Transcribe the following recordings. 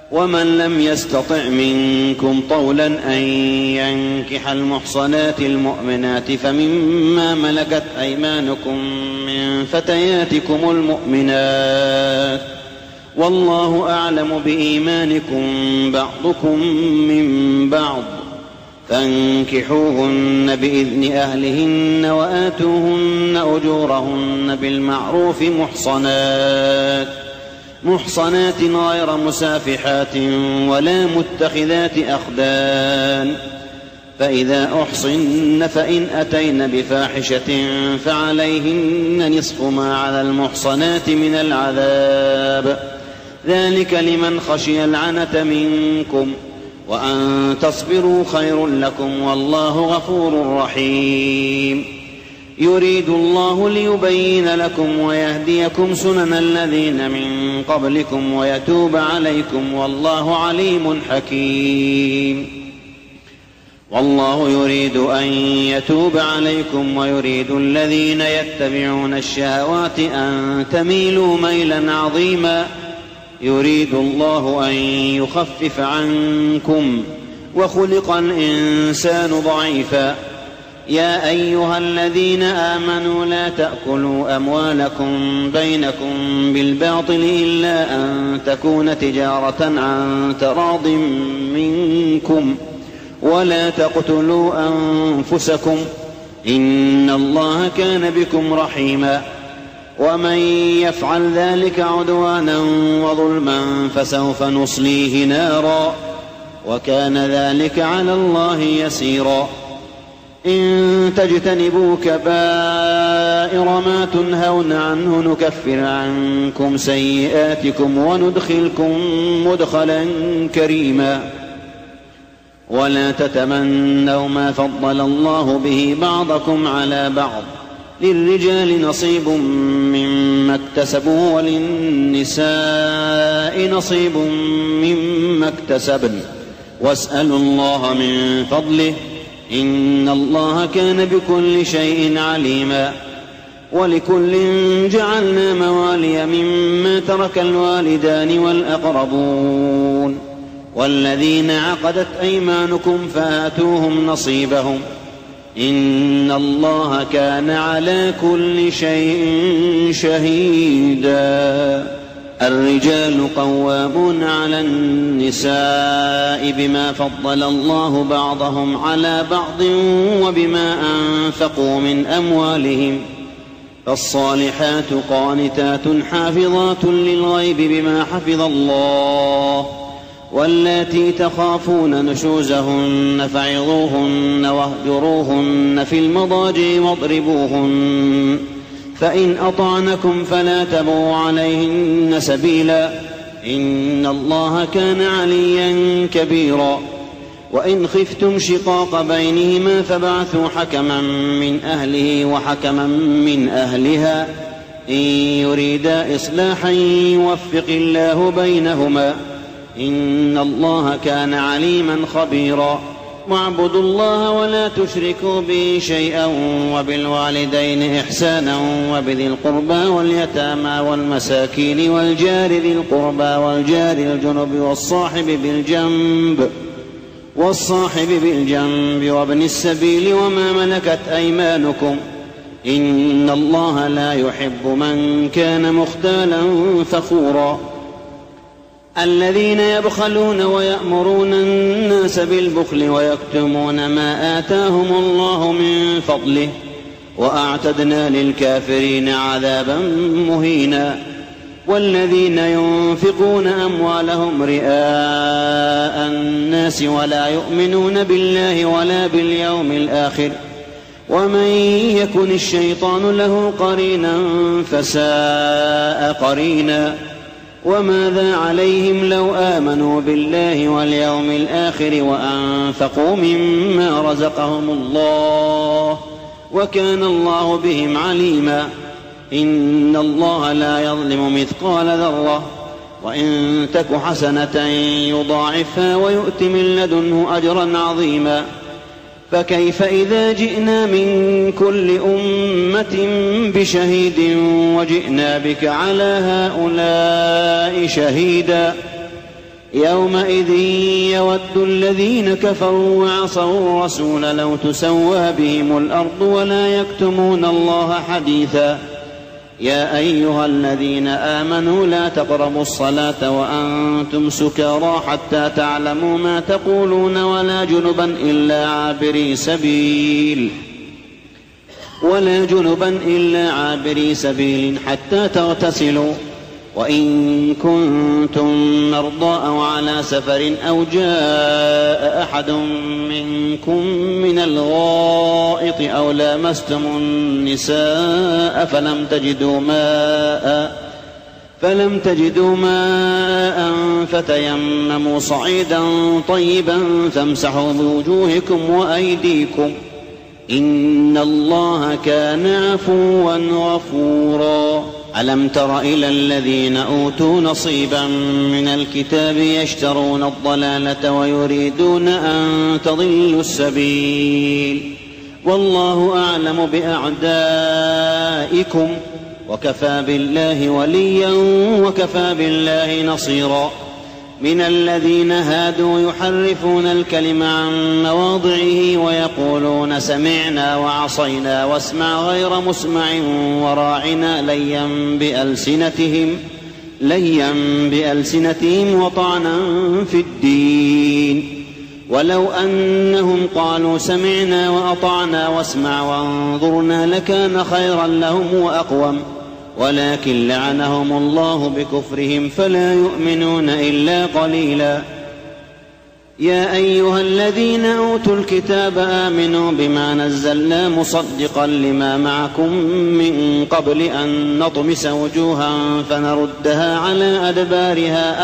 ومن لم يستطع منكم طولا أن ينكح المحصنات المؤمنات فمما ملكت أيمانكم من فتياتكم المؤمنات والله أعلم بإيمانكم بعضكم من بعض فانكحوهن بإذن أهلهن وآتوهن أجورهن بالمعروف محصنات غير مسافحات ولا متخذات أخدان فإذا أحصن فإن أتين بفاحشة فعليهن نصف ما على المحصنات من العذاب ذلك لمن خشي العنة منكم وأن تصبروا خير لكم والله غفور رحيم يريد الله ليبين لكم ويهديكم سنن الذين من قبلكم ويتوب عليكم والله عليم حكيم والله يريد أن يتوب عليكم ويريد الذين يتبعون الشهوات أن تميلوا ميلا عظيما يريد الله أن يخفف عنكم وخلق الإنسان ضعيفا يا أيها الذين آمنوا لا تأكلوا أموالكم بينكم بالباطل إلا أن تكون تجارة عن تراض منكم ولا تقتلوا أنفسكم إن الله كان بكم رحيما ومن يفعل ذلك عدوانا وظلما فسوف نصليه نارا وكان ذلك على الله يسيرا إن تجتنبوا كبائر ما تنهون عنه نكفر عنكم سيئاتكم وندخلكم مدخلا كريما ولا تتمنوا ما فضل الله به بعضكم على بعض للرجال نصيب مما اكتسبوا وللنساء نصيب مما اكتسبن واسألوا الله من فضله إن الله كان بكل شيء عليما ولكل جعلنا موالي مما ترك الوالدان والأقربون والذين عقدت أيمانكم فآتوهم نصيبهم إن الله كان على كل شيء شهيدا الرجال قوامون على النساء بما فضل الله بعضهم على بعض وبما أنفقوا من أموالهم فالصالحات قانتات حافظات للغيب بما حفظ الله واللاتي تخافون نشوزهن فعظوهن واهجروهن في المضاجع واضربوهن فإن أطعنكم فلا تبغوا عليهن سبيلا إن الله كان عليا كبيرا وإن خفتم شقاق بينهما فبعثوا حكما من أهله وحكما من أهلها إن يريدا إصلاحا يوفق الله بينهما إن الله كان عليما خبيرا واعبدوا الله ولا تشركوا به شيئا وبالوالدين إحسانا وبذي القربى واليتامى والمساكين والجار ذي القربى والجار الجنب والصاحب بالجنب وابن السبيل وما ملكت أيمانكم إن الله لا يحب من كان مختالا فخورا الذين يبخلون ويأمرون الناس بالبخل ويكتمون ما آتاهم الله من فضله وأعتدنا للكافرين عذابا مهينا والذين ينفقون أموالهم رئاء الناس ولا يؤمنون بالله ولا باليوم الآخر ومن يكن الشيطان له قرينا فساء قرينا وماذا عليهم لو آمنوا بالله واليوم الآخر وأنفقوا مما رزقهم الله وكان الله بهم عليما إن الله لا يظلم مثقال ذرة وإن تك حسنة يضاعفها ويؤت من لدنه أجرا عظيما فكيف إذا جئنا من كل أمة بشهيد وجئنا بك على هؤلاء شهيدا يومئذ يود الذين كفروا وعصوا الرسول لو تسوى بهم الأرض ولا يكتمون الله حديثا. يا أيها الذين آمنوا لا تقربوا الصلاة وأنتم سكارى حتى تعلموا ما تقولون ولا جنبا إلا عابري سبيل حتى تغتسلوا، وإن كنتم مرضى أو على سفر أو جاء أحد منكم من الغائط أو لامستم النساء فلم تجدوا ماء فتيمموا صعيدا طيبا فامسحوا بوجوهكم وأيديكم، إن الله كان عفوا غفورا. ألم تر إلى الذين أوتوا نصيبا من الكتاب يشترون الضلالة ويريدون أن تضلوا السبيل، والله أعلم بأعدائكم وكفى بالله وليا وكفى بالله نصيرا. من الذين هادوا يحرفون الكلم عن مواضعه ويقولون سمعنا وعصينا واسمع غير مسمع وراعنا ليا بألسنتهم وطعنا في الدين، ولو أنهم قالوا سمعنا وأطعنا واسمع وانظرنا لكان خيرا لهم وأقوم، ولكن لعنهم الله بكفرهم فلا يؤمنون إلا قليلا. يا أيها الذين أوتوا الكتاب آمنوا بما نزلنا مصدقا لما معكم من قبل أن نطمس وجوها فنردها على أدبارها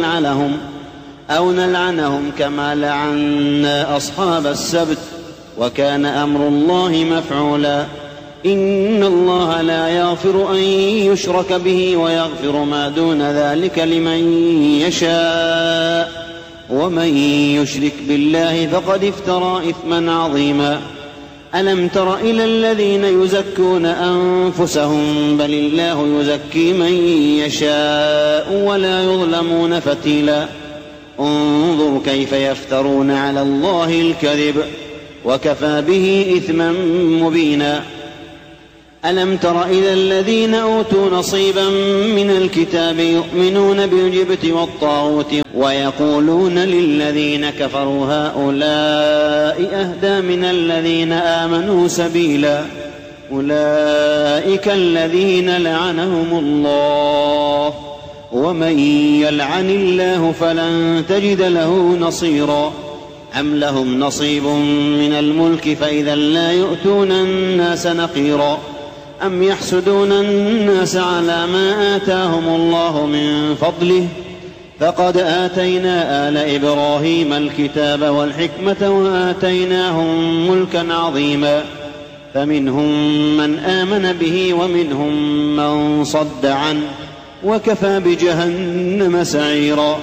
أو نلعنهم كما لعنا أصحاب السبت، وكان أمر الله مفعولا. إن الله لا يغفر أن يشرك به ويغفر ما دون ذلك لمن يشاء، ومن يشرك بالله فقد افترى إثما عظيما. ألم تر إلى الذين يزكون أنفسهم بل الله يزكي من يشاء ولا يظلمون فتيلا. انظر كيف يفترون على الله الكذب وكفى به إثما مبينا. ألم تر إلى الذين أوتوا نصيبا من الكتاب يؤمنون بالجبت والطاغوت ويقولون للذين كفروا هؤلاء أهدى من الذين آمنوا سبيلا. أولئك الذين لعنهم الله، ومن يلعن الله فلن تجد له نصيرا. أم لهم نصيب من الملك فإذا لا يؤتون الناس نقيرا. أم يحسدون الناس على ما آتاهم الله من فضله، فقد آتينا آل إبراهيم الكتاب والحكمة وآتيناهم ملكا عظيما، فمنهم من آمن به ومنهم من صد عنه، وكفى بجهنم سعيرا.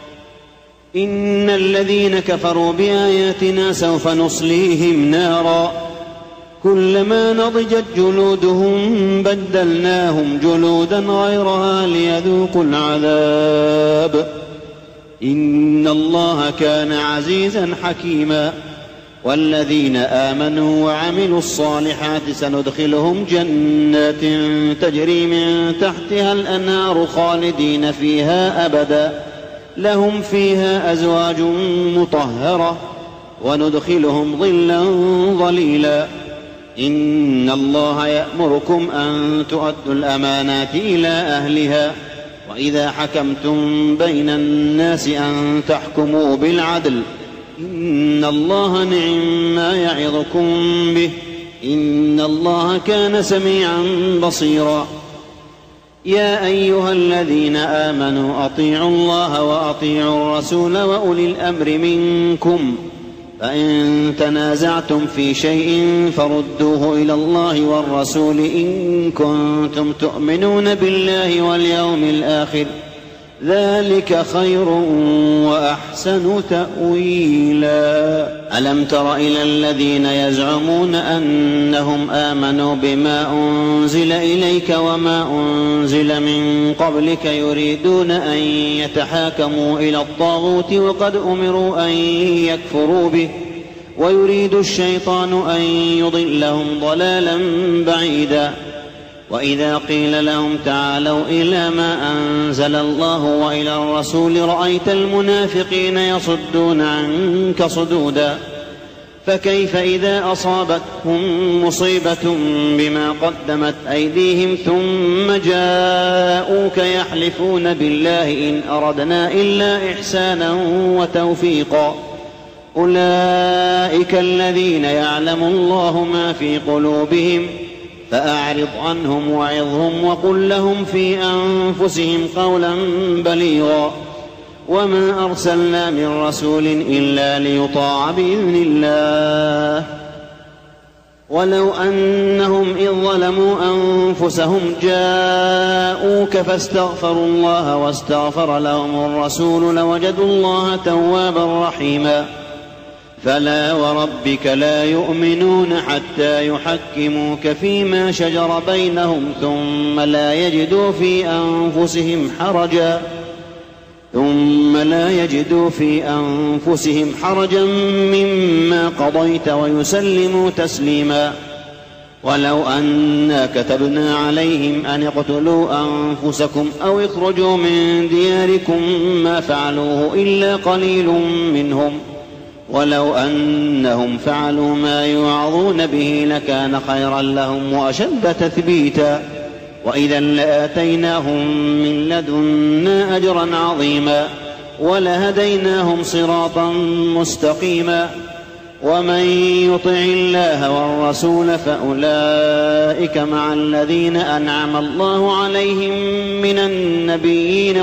إن الذين كفروا بآياتنا سوف نصليهم نارا كلما نضجت جلودهم بدلناهم جلودا غيرها ليذوقوا العذاب، إن الله كان عزيزا حكيما. والذين آمنوا وعملوا الصالحات سندخلهم جنات تجري من تحتها الأنهار خالدين فيها أبدا، لهم فيها أزواج مطهرة وندخلهم ظلا ظليلا. إن الله يأمركم أن تؤدوا الأمانات إلى أهلها، وإذا حكمتم بين الناس أن تحكموا بالعدل، إن الله نعم ما يعظكم به، إن الله كان سميعا بصيرا. يا أيها الذين آمنوا أطيعوا الله وأطيعوا الرسول وأولي الأمر منكم، فإن تنازعتم في شيء فردوه إلى الله والرسول إن كنتم تؤمنون بالله واليوم الآخر، ذلك خير وأحسن تأويلا. ألم تر إلى الذين يزعمون أنهم آمنوا بما أنزل إليك وما أنزل من قبلك يريدون أن يتحاكموا إلى الطاغوت وقد أمروا أن يكفروا به ويريد الشيطان أن يضلهم ضلالا بعيدا. وإذا قيل لهم تعالوا إلى ما أنزل الله وإلى الرسول رأيت المنافقين يصدون عنك صدودا. فكيف إذا أصابتهم مصيبة بما قدمت أيديهم ثم جاءوك يحلفون بالله إن أردنا إلا إحسانا وتوفيقا أولئك الذين يعلم الله ما في قلوبهم فأعرض عنهم وعظهم وقل لهم في أنفسهم قولا بليغا. وما أرسلنا من رسول إلا ليطاع بإذن الله ولو أنهم إذ ظلموا أنفسهم جاءوك فاستغفروا الله واستغفر لهم الرسول لوجدوا الله توابا رحيما. فلا وربك لا يؤمنون حتى يحكموك فيما شجر بينهم ثم لا يجدوا في أنفسهم حرجا مما قضيت ويسلموا تسليما. ولو أنا كتبنا عليهم أن اقتلوا أنفسكم أو اخرجوا من دياركم ما فعلوه إلا قليل منهم ولو أنهم فعلوا ما يوعظون به لكان خيرا لهم وأشد تثبيتا وإذا لآتيناهم من لدنا أجرا عظيما ولهديناهم صراطا مستقيما. ومن يطع الله والرسول فأولئك مع الذين أنعم الله عليهم من النبيين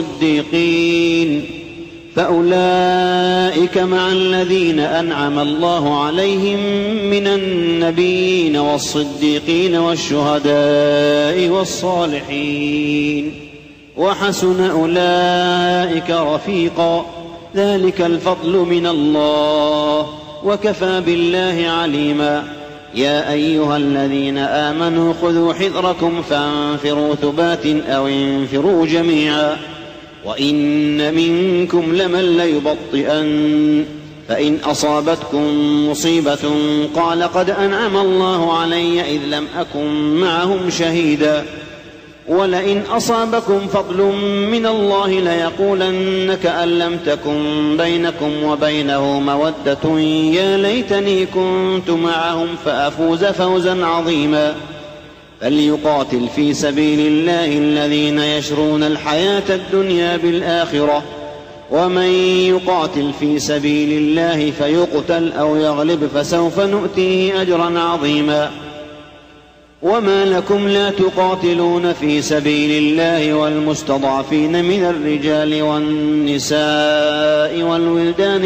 والصديقين والشهداء والصالحين وحسن أولئك رفيقا. ذلك الفضل من الله وكفى بالله عليما. يا أيها الذين آمنوا خذوا حذركم فانفروا ثبات أو انفروا جميعا وإن منكم لمن ليبطئن فإن أصابتكم مصيبة قال قد أنعم الله علي إذ لم أكن معهم شهيدا ولئن أصابكم فضل من الله ليقولن كأن لم تكن بينكم وبينه مودة يا ليتني كنت معهم فأفوز فوزا عظيما. فليقاتل في سبيل الله الذين يشرون الحياة الدنيا بالآخرة ومن يقاتل في سبيل الله فيقتل أو يغلب فسوف نؤتيه أجرا عظيما. وما لكم لا تقاتلون في سبيل الله والمستضعفين من الرجال والنساء والولدان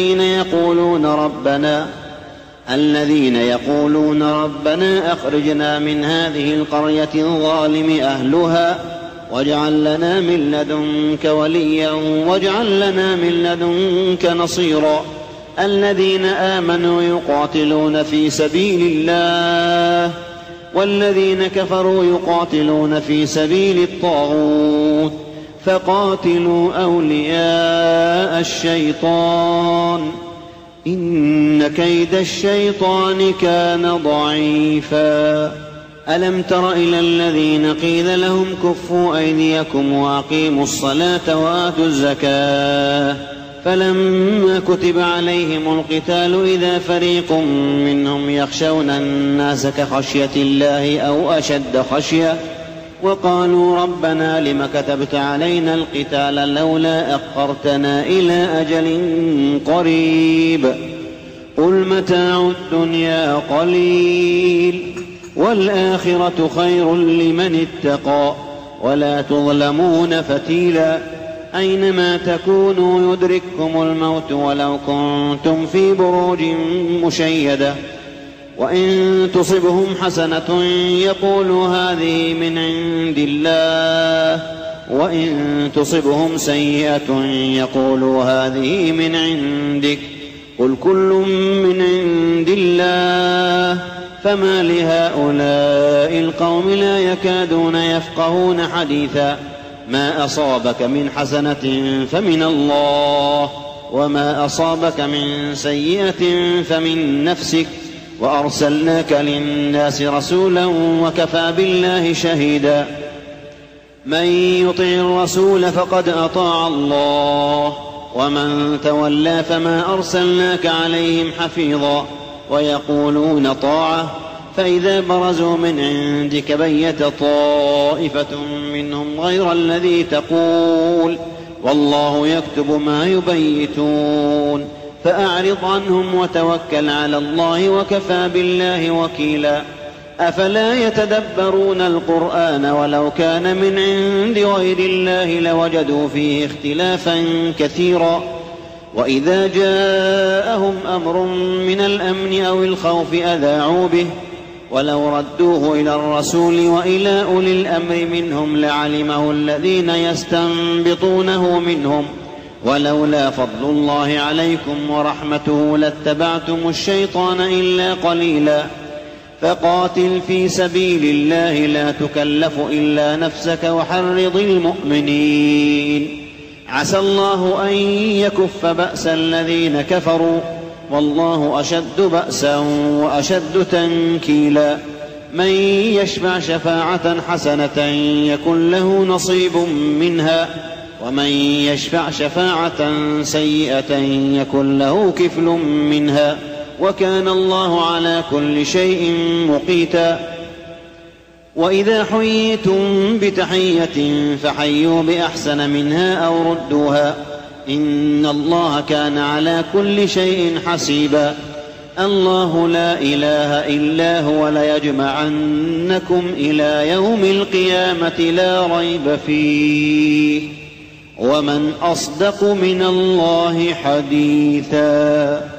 الذين يقولون ربنا أخرجنا من هذه القرية الظالم أهلها واجعل لنا من لدنك وليا واجعل لنا من لدنك نصيرا. الذين آمنوا يقاتلون في سبيل الله والذين كفروا يقاتلون في سبيل الطاغوت فقاتلوا أولياء الشيطان إن كيد الشيطان كان ضعيفا. ألم تر إلى الذين قيل لهم كفوا أيديكم وأقيموا الصلاة وآتوا الزكاة فلما كتب عليهم القتال إذا فريق منهم يخشون الناس كخشية الله أو أشد خشية وقالوا ربنا لم كتبت علينا القتال لولا أخرتنا إلى أجل قريب قل متاع الدنيا قليل والآخرة خير لمن اتقى ولا تظلمون فتيلا. أينما تكونوا يدرككم الموت ولو كنتم في بروج مشيدة وإن تصبهم حسنة يقولوا هذه من عند الله وإن تصبهم سيئة يقولوا هذه من عندك قل كل من عند الله فما لهؤلاء القوم لا يكادون يفقهون حديثا ما أصابك من حسنة فمن الله وما أصابك من سيئة فمن نفسك وأرسلناك للناس رسولا وكفى بالله شهيدا من يطع الرسول فقد أطاع الله ومن تولى فما أرسلناك عليهم حفيظا ويقولون طاعة فإذا برزوا من عندك بيت طائفة منهم غير الذي تقول والله يكتب ما يبيتون فأعرض عنهم وتوكل على الله وكفى بالله وكيلا أفلا يتدبرون القرآن ولو كان من عند غير الله لوجدوا فيه اختلافا كثيرا وإذا جاءهم أمر من الأمن أو الخوف أذاعوا به ولو ردوه إلى الرسول وإلى أولي الأمر منهم لعلمه الذين يستنبطونه منهم ولولا فضل الله عليكم ورحمته لاتبعتم الشيطان إلا قليلا فقاتل في سبيل الله لا تكلف إلا نفسك وحرض المؤمنين عسى الله أن يكف بأس الذين كفروا والله أشد بأسا وأشد تنكيلا من يشفع شفاعة حسنة يكن له نصيب منها ومن يشفع شفاعة سيئة يكن له كفل منها وكان الله على كل شيء مقيتا وإذا حييتم بتحية فحيوا بأحسن منها أو ردوها إن الله كان على كل شيء حسيبا الله لا إله إلا هو ليجمعنكم إلى يوم القيامة لا ريب فيه ومن أصدق من الله حديثا